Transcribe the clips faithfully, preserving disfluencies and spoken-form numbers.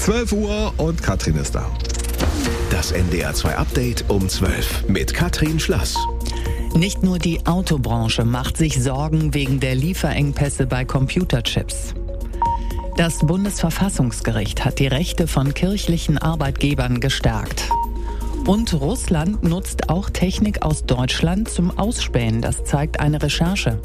zwölf Uhr und Katrin ist da. Das N D R zwei Update um zwölf mit Katrin Schlass. Nicht nur die Autobranche macht sich Sorgen wegen der Lieferengpässe bei Computerchips. Das Bundesverfassungsgericht hat die Rechte von kirchlichen Arbeitgebern gestärkt. Und Russland nutzt auch Technik aus Deutschland zum Ausspähen. Das zeigt eine Recherche.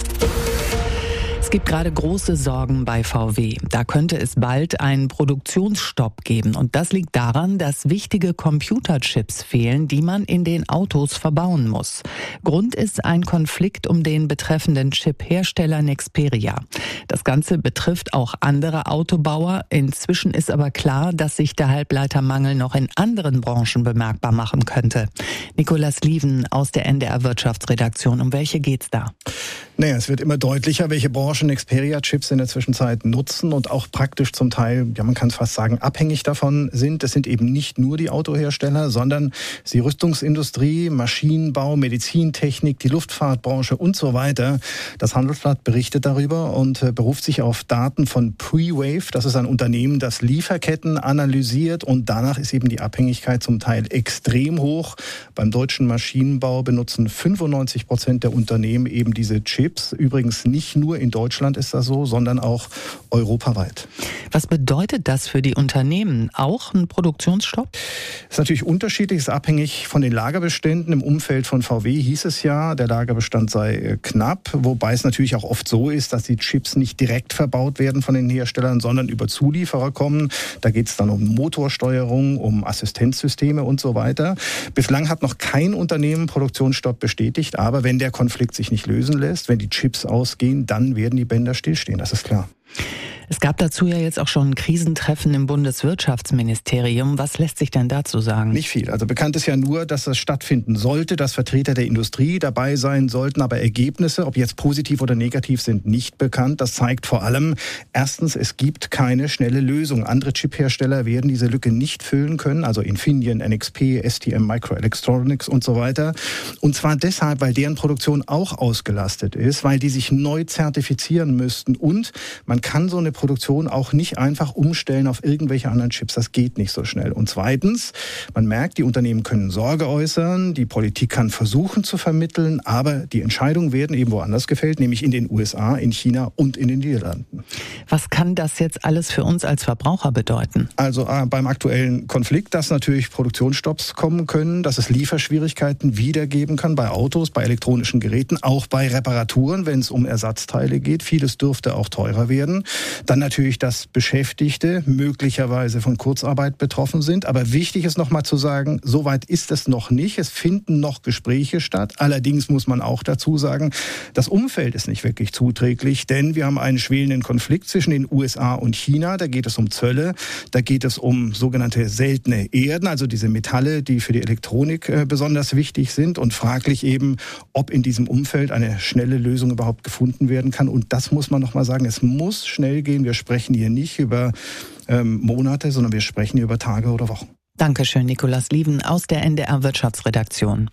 Es gibt gerade große Sorgen bei V W. Da könnte es bald einen Produktionsstopp geben. Und das liegt daran, dass wichtige Computerchips fehlen, die man in den Autos verbauen muss. Grund ist ein Konflikt um den betreffenden Chip-Hersteller Nexperia. Das Ganze betrifft auch andere Autobauer. Inzwischen ist aber klar, dass sich der Halbleitermangel noch in anderen Branchen bemerkbar machen könnte. Nikolaus Lieven aus der N D R Wirtschaftsredaktion. Um welche geht's da? Naja, es wird immer deutlicher, welche Branchen Nexperia-Chips in der Zwischenzeit nutzen und auch praktisch zum Teil, ja man kann es fast sagen, abhängig davon sind. Es sind eben nicht nur die Autohersteller, sondern die Rüstungsindustrie, Maschinenbau, Medizintechnik, die Luftfahrtbranche und so weiter. Das Handelsblatt berichtet darüber und beruft sich auf Daten von Prewave. Das ist ein Unternehmen, das Lieferketten analysiert und danach ist eben die Abhängigkeit zum Teil extrem hoch. Beim deutschen Maschinenbau benutzen fünfundneunzig Prozent der Unternehmen eben diese Chips. Übrigens nicht nur in Deutschland ist das so, sondern auch europaweit. Was bedeutet das für die Unternehmen? Auch ein Produktionsstopp? Das ist natürlich unterschiedlich, ist abhängig von den Lagerbeständen. Im Umfeld von V W hieß es ja, der Lagerbestand sei knapp, wobei es natürlich auch oft so ist, dass die Chips nicht direkt verbaut werden von den Herstellern, sondern über Zulieferer kommen. Da geht es dann um Motorsteuerung, um Assistenzsysteme und so weiter. Bislang hat noch kein Unternehmen Produktionsstopp bestätigt, aber wenn der Konflikt sich nicht lösen lässt, wenn die Chips ausgehen, dann werden die Bänder stillstehen, das ist klar. Es gab dazu ja jetzt auch schon ein Krisentreffen im Bundeswirtschaftsministerium. Was lässt sich denn dazu sagen? Nicht viel. Also bekannt ist ja nur, dass das stattfinden sollte, dass Vertreter der Industrie dabei sein sollten. Aber Ergebnisse, ob jetzt positiv oder negativ, sind nicht bekannt. Das zeigt vor allem, erstens, es gibt keine schnelle Lösung. Andere Chiphersteller werden diese Lücke nicht füllen können. Also Infineon, N X P, S T M Microelectronics und so weiter. Und zwar deshalb, weil deren Produktion auch ausgelastet ist, weil die sich neu zertifizieren müssten. Und man kann so eine Produktion auch nicht einfach umstellen auf irgendwelche anderen Chips. Das geht nicht so schnell. Und zweitens, man merkt, die Unternehmen können Sorge äußern, die Politik kann versuchen zu vermitteln, aber die Entscheidungen werden eben woanders gefällt, nämlich in den U S A, in China und in den Niederlanden. Was kann das jetzt alles für uns als Verbraucher bedeuten? Also äh, beim aktuellen Konflikt, dass natürlich Produktionsstopps kommen können, dass es Lieferschwierigkeiten wiedergeben kann bei Autos, bei elektronischen Geräten, auch bei Reparaturen, wenn es um Ersatzteile geht. Vieles dürfte auch teurer werden. Dann natürlich, dass Beschäftigte möglicherweise von Kurzarbeit betroffen sind. Aber wichtig ist nochmal zu sagen, so weit ist es noch nicht. Es finden noch Gespräche statt. Allerdings muss man auch dazu sagen, das Umfeld ist nicht wirklich zuträglich, denn wir haben einen schwelenden Konflikt zwischen den U S A und China. Da geht es um Zölle, da geht es um sogenannte seltene Erden, also diese Metalle, die für die Elektronik äh, besonders wichtig sind und fraglich eben, ob in diesem Umfeld eine schnelle Lösung überhaupt gefunden werden kann. Und das muss man nochmal sagen, es muss schnell gehen. Wir sprechen hier nicht über ähm, Monate, sondern wir sprechen hier über Tage oder Wochen. Dankeschön, Nikolaus Lieven aus der N D R Wirtschaftsredaktion.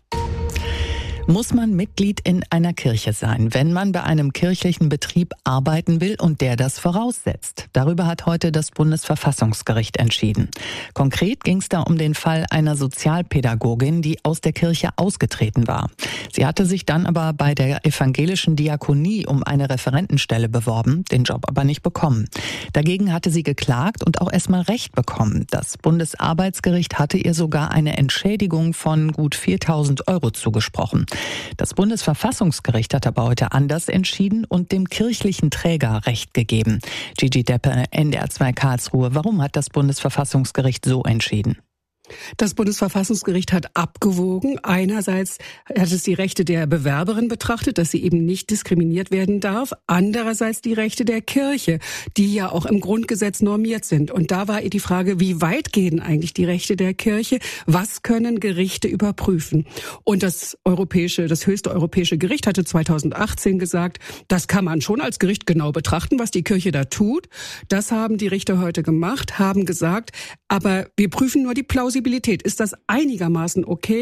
Muss man Mitglied in einer Kirche sein, wenn man bei einem kirchlichen Betrieb arbeiten will und der das voraussetzt? Darüber hat heute das Bundesverfassungsgericht entschieden. Konkret ging es da um den Fall einer Sozialpädagogin, die aus der Kirche ausgetreten war. Sie hatte sich dann aber bei der evangelischen Diakonie um eine Referentenstelle beworben, den Job aber nicht bekommen. Dagegen hatte sie geklagt und auch erstmal Recht bekommen. Das Bundesarbeitsgericht hatte ihr sogar eine Entschädigung von gut viertausend Euro zugesprochen. Das Bundesverfassungsgericht hat aber heute anders entschieden und dem kirchlichen Träger Recht gegeben. Gigi Deppe, N D R zwei Karlsruhe. Warum hat das Bundesverfassungsgericht so entschieden? Das Bundesverfassungsgericht hat abgewogen. Einerseits hat es die Rechte der Bewerberin betrachtet, dass sie eben nicht diskriminiert werden darf. Andererseits die Rechte der Kirche, die ja auch im Grundgesetz normiert sind. Und da war die Frage, wie weit gehen eigentlich die Rechte der Kirche? Was können Gerichte überprüfen? Und das europäische, das höchste europäische Gericht hatte zweitausendachtzehn gesagt, das kann man schon als Gericht genau betrachten, was die Kirche da tut. Das haben die Richter heute gemacht, haben gesagt, aber wir prüfen nur die Plausibilität. Ist das einigermaßen okay?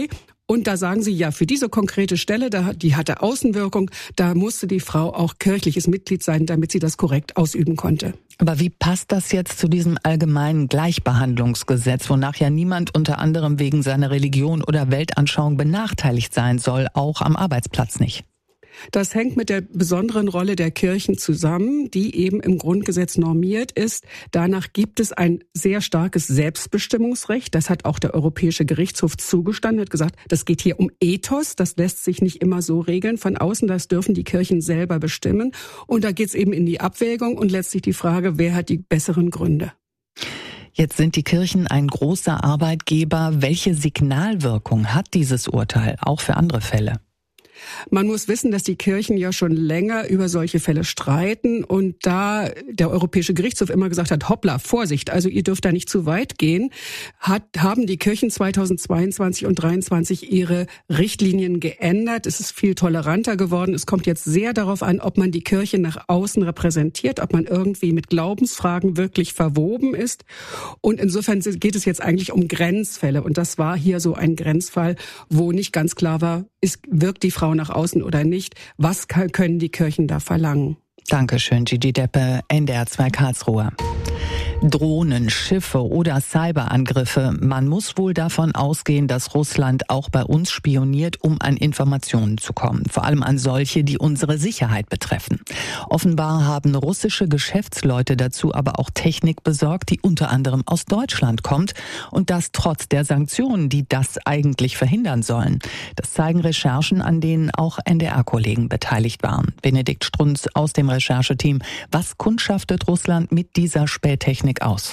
Und da sagen sie, ja, für diese konkrete Stelle, die hatte Außenwirkung, da musste die Frau auch kirchliches Mitglied sein, damit sie das korrekt ausüben konnte. Aber wie passt das jetzt zu diesem allgemeinen Gleichbehandlungsgesetz, wonach ja niemand unter anderem wegen seiner Religion oder Weltanschauung benachteiligt sein soll, auch am Arbeitsplatz nicht? Das hängt mit der besonderen Rolle der Kirchen zusammen, die eben im Grundgesetz normiert ist. Danach gibt es ein sehr starkes Selbstbestimmungsrecht. Das hat auch der Europäische Gerichtshof zugestanden, hat gesagt, das geht hier um Ethos. Das lässt sich nicht immer so regeln von außen. Das dürfen die Kirchen selber bestimmen. Und da geht es eben in die Abwägung und letztlich die Frage, wer hat die besseren Gründe? Jetzt sind die Kirchen ein großer Arbeitgeber. Welche Signalwirkung hat dieses Urteil auch für andere Fälle? Man muss wissen, dass die Kirchen ja schon länger über solche Fälle streiten und da der Europäische Gerichtshof immer gesagt hat, hoppla, Vorsicht, also ihr dürft da nicht zu weit gehen, hat, haben die Kirchen zweitausendzweiundzwanzig und zweitausenddreiundzwanzig ihre Richtlinien geändert. Es ist viel toleranter geworden. Es kommt jetzt sehr darauf an, ob man die Kirche nach außen repräsentiert, ob man irgendwie mit Glaubensfragen wirklich verwoben ist. Und insofern geht es jetzt eigentlich um Grenzfälle. Und das war hier so ein Grenzfall, wo nicht ganz klar war, ist, wirkt die Frau nach außen oder nicht? Was können die Kirchen da verlangen? Dankeschön, Gigi Deppe, N D R zwei Karlsruhe. Drohnen, Schiffe oder Cyberangriffe. Man muss wohl davon ausgehen, dass Russland auch bei uns spioniert, um an Informationen zu kommen. Vor allem an solche, die unsere Sicherheit betreffen. Offenbar haben russische Geschäftsleute dazu aber auch Technik besorgt, die unter anderem aus Deutschland kommt. Und das trotz der Sanktionen, die das eigentlich verhindern sollen. Das zeigen Recherchen, an denen auch N D R-Kollegen beteiligt waren. Benedikt Strunz aus dem Rechercheteam. Was kundschaftet Russland mit dieser Spähtechnik aus?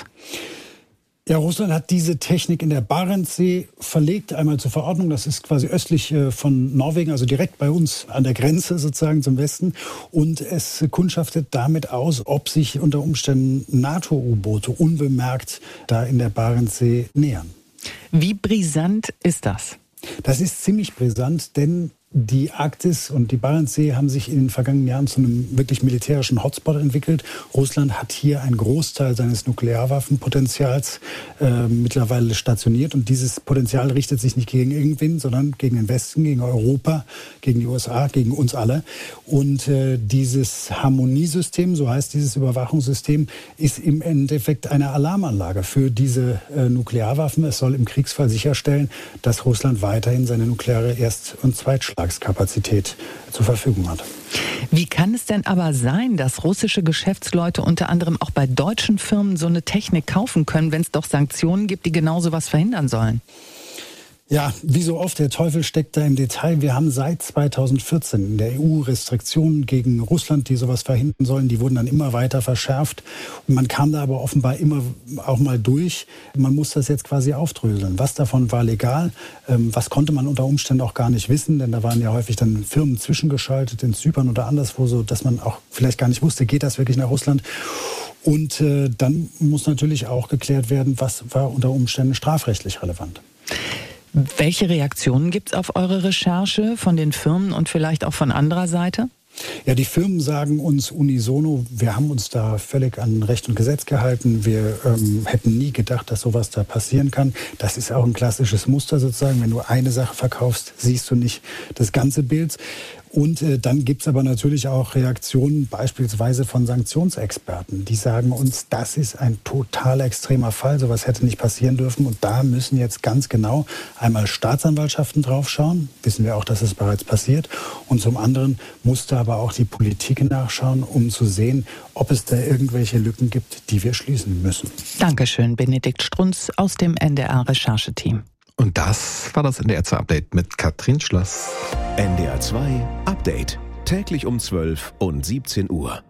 Ja, Russland hat diese Technik in der Barentssee verlegt, einmal zur Verordnung. Das ist quasi östlich von Norwegen, also direkt bei uns an der Grenze sozusagen zum Westen. Und es kundschaftet damit aus, ob sich unter Umständen NATO-U-Boote unbemerkt da in der Barentssee nähern. Wie brisant ist das? Das ist ziemlich brisant, denn die Arktis und die Barentssee haben sich in den vergangenen Jahren zu einem wirklich militärischen Hotspot entwickelt. Russland hat hier einen Großteil seines Nuklearwaffenpotenzials äh, mittlerweile stationiert. Und dieses Potenzial richtet sich nicht gegen irgendwen, sondern gegen den Westen, gegen Europa, gegen die U S A, gegen uns alle. Und äh, dieses Harmoniesystem, so heißt dieses Überwachungssystem, ist im Endeffekt eine Alarmanlage für diese äh, Nuklearwaffen. Es soll im Kriegsfall sicherstellen, dass Russland weiterhin seine nukleare Erst- und Zweitschlag Kapazität zur Verfügung hat. Wie kann es denn aber sein, dass russische Geschäftsleute unter anderem auch bei deutschen Firmen so eine Technik kaufen können, wenn es doch Sanktionen gibt, die genau sowas verhindern sollen? Ja, wie so oft, der Teufel steckt da im Detail. Wir haben seit zweitausendvierzehn in der E U Restriktionen gegen Russland, die sowas verhindern sollen. Die wurden dann immer weiter verschärft. Und man kam da aber offenbar immer auch mal durch. Man muss das jetzt quasi aufdröseln. Was davon war legal? Ähm, was konnte man unter Umständen auch gar nicht wissen? Denn da waren ja häufig dann Firmen zwischengeschaltet in Zypern oder anderswo, so dass man auch vielleicht gar nicht wusste, geht das wirklich nach Russland? Und äh, dann muss natürlich auch geklärt werden, was war unter Umständen strafrechtlich relevant. Welche Reaktionen gibt es auf eure Recherche von den Firmen und vielleicht auch von anderer Seite? Ja, die Firmen sagen uns unisono, wir haben uns da völlig an Recht und Gesetz gehalten. Wir ähm, hätten nie gedacht, dass sowas da passieren kann. Das ist auch ein klassisches Muster sozusagen. Wenn du eine Sache verkaufst, siehst du nicht das ganze Bild. Und äh, dann gibt es aber natürlich auch Reaktionen beispielsweise von Sanktionsexperten. Die sagen uns, das ist ein total extremer Fall, sowas hätte nicht passieren dürfen. Und da müssen jetzt ganz genau einmal Staatsanwaltschaften draufschauen, wissen wir auch, dass es bereits passiert. Und zum anderen musste aber auch die Politik nachschauen, um zu sehen, ob es da irgendwelche Lücken gibt, die wir schließen müssen. Dankeschön, Benedikt Strunz aus dem N D R-Rechercheteam. Und das war das N D R zwei Update mit Katrin Schloss. N D R zwei Update. Täglich um zwölf und siebzehn Uhr.